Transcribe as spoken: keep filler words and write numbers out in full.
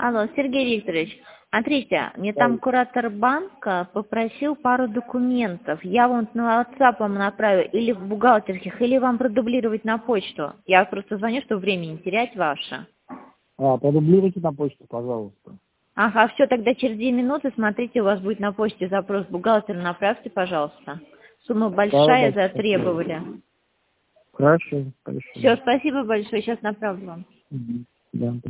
Алло, Сергей Викторович, смотрите, мне Да. там куратор банка попросил пару документов. Я вам на WhatsApp вам направила, или в бухгалтерских, или вам продублировать на почту. Я просто звоню, чтобы время не терять ваше. А, продублируйте на почту, пожалуйста. Ага, все, тогда через две минуты, смотрите, у вас будет на почте запрос бухгалтера, направьте, пожалуйста. Сумма большая, Да, да, затребовали. Хорошо, хорошо. Все, спасибо большое, сейчас направлю вам. Мгм. Да.